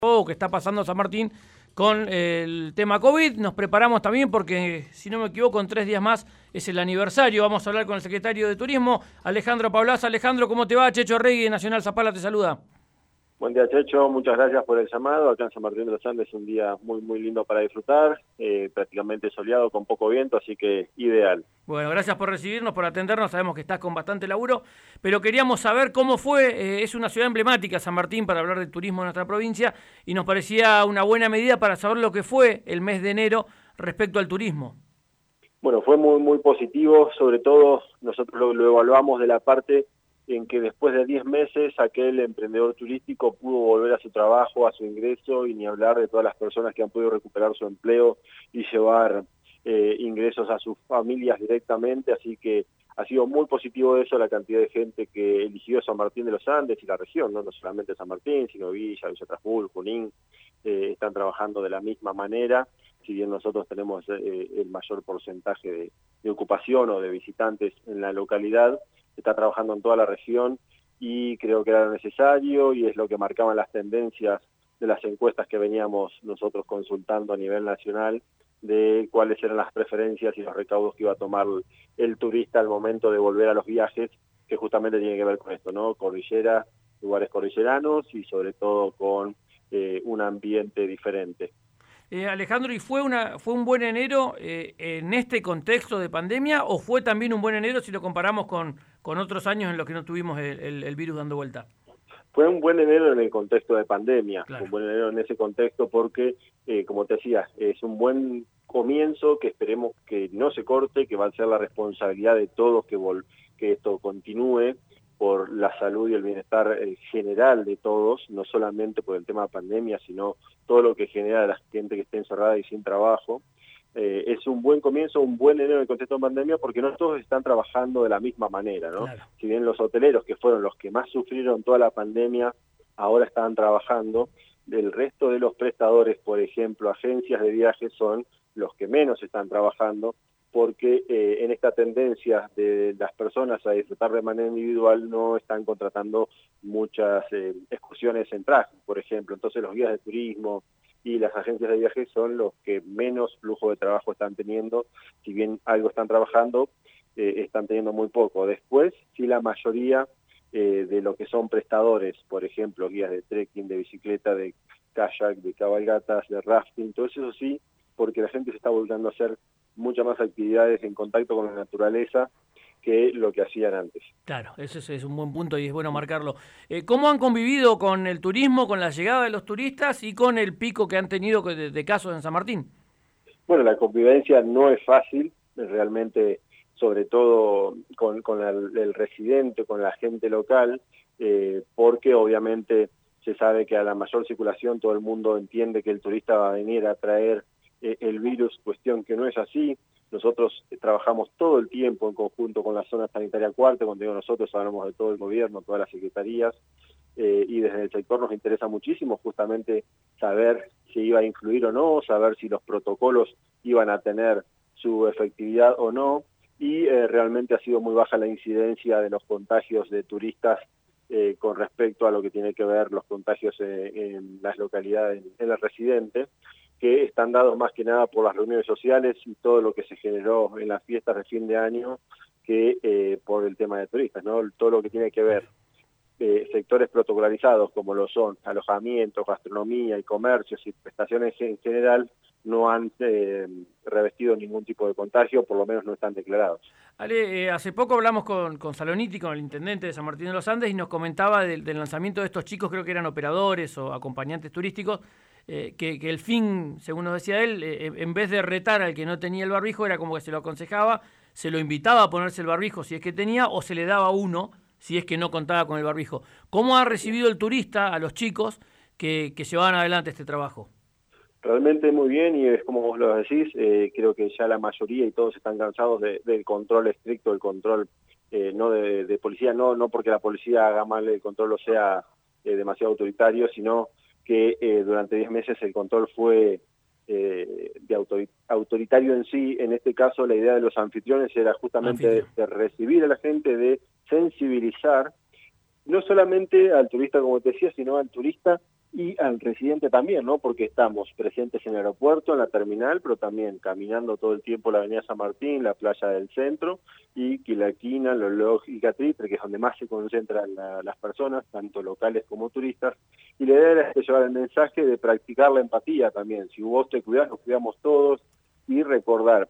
Que está pasando San Martín con el tema COVID. Nos preparamos también porque, si no me equivoco, en 3 días más es el aniversario. Vamos a hablar con el secretario de Turismo, Alejandro Paulaza. Alejandro, ¿cómo te va? Checho Regui de Nacional Zapala te saluda. Buen día, Checho. Muchas gracias por el llamado. Acá en San Martín de los Andes es un día muy lindo para disfrutar, prácticamente soleado, con poco viento, así que ideal. Bueno, gracias por recibirnos, por atendernos. Sabemos que estás con bastante laburo, pero queríamos saber cómo fue. Es una ciudad emblemática, San Martín, para hablar de turismo en nuestra provincia, y nos parecía una buena medida para saber lo que fue el mes de enero respecto al turismo. Bueno, fue muy positivo. Sobre todo nosotros lo evaluamos de la parte en que después de 10 meses aquel emprendedor turístico pudo volver a su trabajo, a su ingreso, y ni hablar de todas las personas que han podido recuperar su empleo y llevar ingresos a sus familias directamente. Así que ha sido muy positivo eso, la cantidad de gente que eligió San Martín de los Andes y la región, no solamente San Martín, sino Villa Traful, Junín, están trabajando de la misma manera. Si bien nosotros tenemos el mayor porcentaje de ocupación o de visitantes en la localidad, está trabajando en toda la región, y creo que era necesario, y es lo que marcaban las tendencias de las encuestas que veníamos nosotros consultando a nivel nacional, de cuáles eran las preferencias y los recaudos que iba a tomar el turista al momento de volver a los viajes, que justamente tiene que ver con esto, ¿no? Cordillera, lugares cordilleranos, y sobre todo con un ambiente diferente. Alejandro, ¿y fue un buen enero en este contexto de pandemia, o fue también un buen enero si lo comparamos con otros años en los que no tuvimos el virus dando vuelta? Fue un buen enero en el contexto de pandemia, Claro. fue un buen enero en ese contexto porque, como te decía, es un buen comienzo que esperemos que no se corte, que va a ser la responsabilidad de todos que esto continúe por la salud y el bienestar general de todos, no solamente por el tema de pandemia, sino todo lo que genera a la gente que esté encerrada y sin trabajo. Es un buen comienzo, un buen enero en el contexto de pandemia, porque no todos están trabajando de la misma manera, ¿no? Claro. Si bien los hoteleros, que fueron los que más sufrieron toda la pandemia, ahora están trabajando, el resto de los prestadores, por ejemplo, agencias de viajes, son los que menos están trabajando, porque en esta tendencia de las personas a disfrutar de manera individual no están contratando muchas excursiones en traje, por ejemplo. Entonces los guías de turismo y las agencias de viajes son los que menos flujo de trabajo están teniendo. Si bien algo están trabajando, están teniendo muy poco. Después, sí, la mayoría de lo que son prestadores, por ejemplo, guías de trekking, de bicicleta, de kayak, de cabalgatas, de rafting, todo eso sí, porque la gente se está volviendo a hacer muchas más actividades en contacto con la naturaleza que lo que hacían antes. Claro, ese es un buen punto y es bueno marcarlo. ¿Cómo han convivido con el turismo, con la llegada de los turistas y con el pico que han tenido de casos en San Martín? Bueno, la convivencia no es fácil, realmente, sobre todo con el residente, con la gente local, porque obviamente se sabe que a la mayor circulación todo el mundo entiende que el turista va a venir a traer el virus, cuestión que no es así. Nosotros trabajamos todo el tiempo en conjunto con la zona sanitaria cuarta. Cuando digo nosotros, hablamos de todo el gobierno, todas las secretarías, y desde el sector nos interesa muchísimo justamente saber si iba a influir o no, saber si los protocolos iban a tener su efectividad o no, y realmente ha sido muy baja la incidencia de los contagios de turistas con respecto a lo que tiene que ver los contagios en las localidades, en el residente, que están dados más que nada por las reuniones sociales y todo lo que se generó en las fiestas de fin de año, que por el tema de turistas, ¿no? Todo lo que tiene que ver sectores protocolarizados como lo son alojamientos, gastronomía y comercios y prestaciones en general, no han revestido ningún tipo de contagio, por lo menos no están declarados. Ale, hace poco hablamos con Saloniti, con el intendente de San Martín de los Andes, y nos comentaba del lanzamiento de estos chicos, creo que eran operadores o acompañantes turísticos, que el fin, según nos decía él, en vez de retar al que no tenía el barbijo, era como que se lo aconsejaba, se lo invitaba a ponerse el barbijo si es que tenía, o se le daba uno si es que no contaba con el barbijo. ¿Cómo ha recibido el turista a los chicos que llevaban adelante este trabajo? Realmente muy bien, y es como vos lo decís, creo que ya la mayoría y todos están cansados del control estricto, el control no de policía, no porque la policía haga mal el control o sea demasiado autoritario, sino que durante 10 meses el control fue autoritario en sí. En este caso la idea de los anfitriones era justamente de recibir a la gente, de sensibilizar no solamente al turista, como te decía, sino al turista y al residente también, ¿no? Porque estamos presentes en el aeropuerto, en la terminal, pero también caminando todo el tiempo la avenida San Martín, la playa del centro, y Quilaquina, Loloj y Catritre, que es donde más se concentran las personas, tanto locales como turistas, y la idea es llevar el mensaje de practicar la empatía también. Si vos te cuidás, nos cuidamos todos, y recordar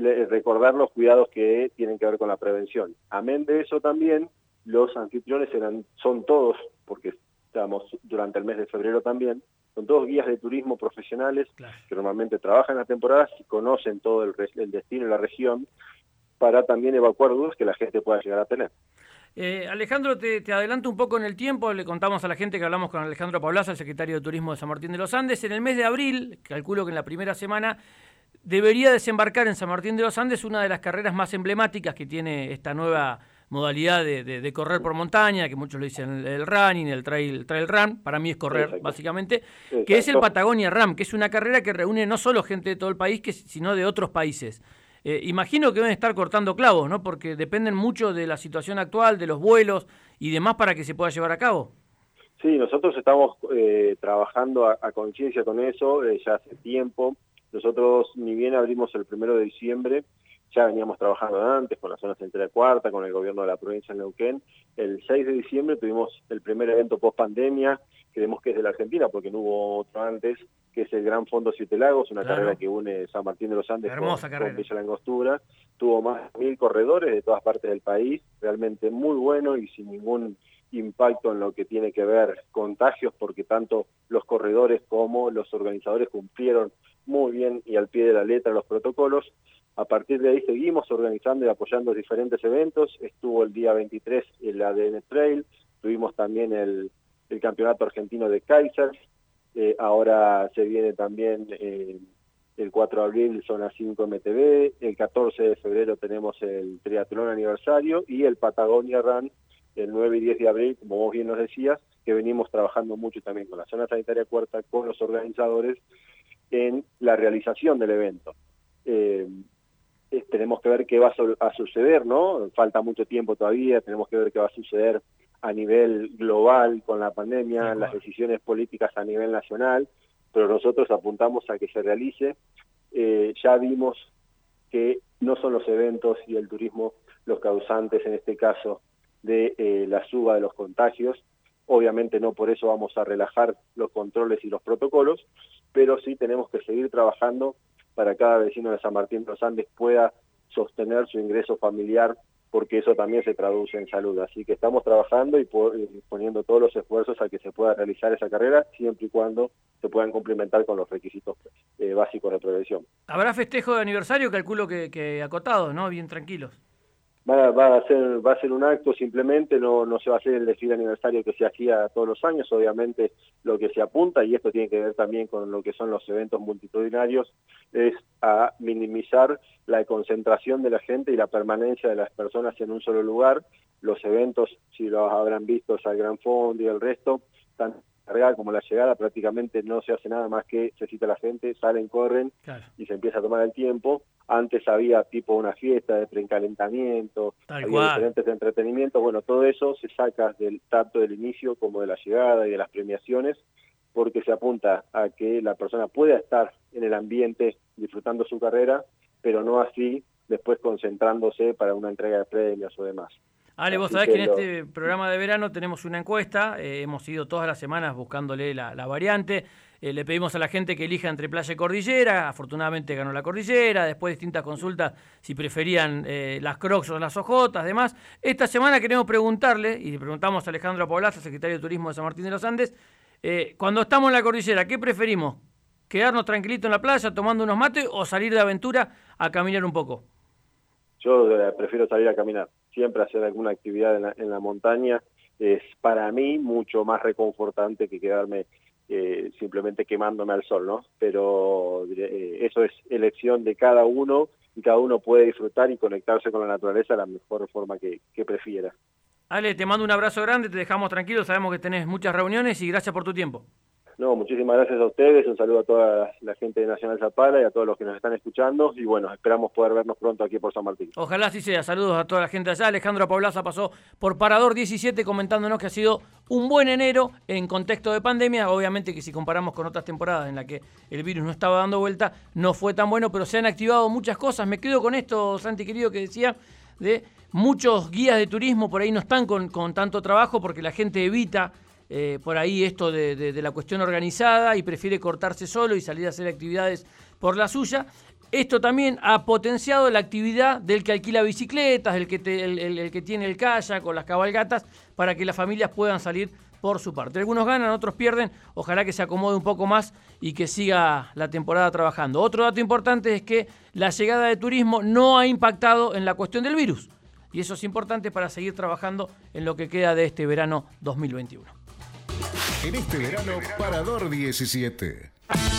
los cuidados que tienen que ver con la prevención. Amén de eso también, los anfitriones son todos, porque estamos durante el mes de febrero también, son todos guías de turismo profesionales, claro, que normalmente trabajan en las temporadas y conocen todo el destino y la región, para también evacuar dudas que la gente pueda llegar a tener. Alejandro, te adelanto un poco en el tiempo, le contamos a la gente que hablamos con Alejandro Paulaza, el secretario de Turismo de San Martín de los Andes. En el mes de abril, calculo que en la primera semana, debería desembarcar en San Martín de los Andes una de las carreras más emblemáticas que tiene esta nueva modalidad de correr por montaña, que muchos le dicen el running, el trail run, para mí es correr. Exacto. Básicamente, exacto, que es el Patagonia Ram, que es una carrera que reúne no solo gente de todo el país, sino de otros países. Imagino que deben estar cortando clavos, ¿no? Porque dependen mucho de la situación actual, de los vuelos y demás para que se pueda llevar a cabo. Sí, nosotros estamos trabajando a conciencia con eso ya hace tiempo. Nosotros, ni bien abrimos el 1 de diciembre, ya veníamos trabajando antes con la zona central de Cuarta, con el gobierno de la provincia de Neuquén. El 6 de diciembre tuvimos el primer evento post-pandemia, creemos que es de la Argentina, porque no hubo otro antes, que es el Gran Fondo Siete Lagos, una carrera que une San Martín de los Andes con Villa La Angostura. Tuvo más de 1000 corredores de todas partes del país, realmente muy bueno y sin ningún impacto en lo que tiene que ver contagios, porque tanto los corredores como los organizadores cumplieron muy bien y al pie de la letra los protocolos. A partir de ahí seguimos organizando y apoyando diferentes eventos. Estuvo el día 23 el ADN Trail, tuvimos también el Campeonato Argentino de Kaiser, ahora se viene también el 4 de abril Zona 5 MTB, el 14 de febrero tenemos el Triatlón Aniversario y el Patagonia Run el 9 y 10 de abril, como vos bien nos decías, que venimos trabajando mucho también con la Zona Sanitaria Cuarta, con los organizadores, en la realización del evento. Tenemos que ver qué va a suceder, ¿no? Falta mucho tiempo todavía, tenemos que ver qué va a suceder a nivel global con la pandemia, las decisiones políticas a nivel nacional, pero nosotros apuntamos a que se realice. Ya vimos que no son los eventos y el turismo los causantes, en este caso, de la suba de los contagios. Obviamente no por eso vamos a relajar los controles y los protocolos, pero sí tenemos que seguir trabajando para que cada vecino de San Martín de los Andes pueda sostener su ingreso familiar, porque eso también se traduce en salud. Así que estamos trabajando y poniendo todos los esfuerzos a que se pueda realizar esa carrera, siempre y cuando se puedan complementar con los requisitos básicos de prevención. ¿Habrá festejo de aniversario? Calculo que acotados, ¿no? Bien tranquilos. Va a ser un acto simplemente, no se va a hacer el desfile aniversario que se hacía todos los años. Obviamente lo que se apunta, y esto tiene que ver también con lo que son los eventos multitudinarios, es a minimizar la concentración de la gente y la permanencia de las personas en un solo lugar. Los eventos, si los habrán visto, es al Gran Fondo y el resto, tanto la carrera como la llegada, prácticamente no se hace nada más que se cita la gente, salen, corren, claro, y se empieza a tomar el tiempo. Antes había tipo una fiesta de precalentamiento, había diferentes entretenimientos. Bueno, todo eso se saca tanto del inicio como de la llegada y de las premiaciones, porque se apunta a que la persona pueda estar en el ambiente disfrutando su carrera, pero no así después concentrándose para una entrega de premios o demás. Ale, vos sabés que en este programa de verano tenemos una encuesta, hemos ido todas las semanas buscándole la variante, le pedimos a la gente que elija entre playa y cordillera, afortunadamente ganó la cordillera, después distintas consultas si preferían las Crocs o las ojotas, demás. Esta semana queremos preguntarle, y le preguntamos a Alejandro Paulaza, secretario de Turismo de San Martín de los Andes, cuando estamos en la cordillera, ¿qué preferimos? ¿Quedarnos tranquilitos en la playa tomando unos mates o salir de aventura a caminar un poco? Yo prefiero salir a caminar. Siempre hacer alguna actividad en la montaña es para mí mucho más reconfortante que quedarme simplemente quemándome al sol, ¿no? Pero eso es elección de cada uno y cada uno puede disfrutar y conectarse con la naturaleza de la mejor forma que prefiera. Ale, te mando un abrazo grande, te dejamos tranquilo, sabemos que tenés muchas reuniones y gracias por tu tiempo. No, muchísimas gracias a ustedes, un saludo a toda la gente de Nacional Zapala y a todos los que nos están escuchando, y bueno, esperamos poder vernos pronto aquí por San Martín. Ojalá así sea. Saludos a toda la gente allá. Alejandro Paulaza pasó por Parador 17 comentándonos que ha sido un buen enero en contexto de pandemia. Obviamente que si comparamos con otras temporadas en las que el virus no estaba dando vuelta, no fue tan bueno, pero se han activado muchas cosas. Me quedo con esto, Santi querido, que decía de muchos guías de turismo por ahí no están con tanto trabajo porque la gente evita por ahí esto de la cuestión organizada y prefiere cortarse solo y salir a hacer actividades por la suya. Esto también ha potenciado la actividad del que alquila bicicletas, el que tiene el kayak o las cabalgatas, para que las familias puedan salir por su parte. Algunos ganan, otros pierden. Ojalá que se acomode un poco más y que siga la temporada trabajando. Otro dato importante es que la llegada de turismo no ha impactado en la cuestión del virus. Y eso es importante para seguir trabajando en lo que queda de este verano 2021. En este verano, Parador 17.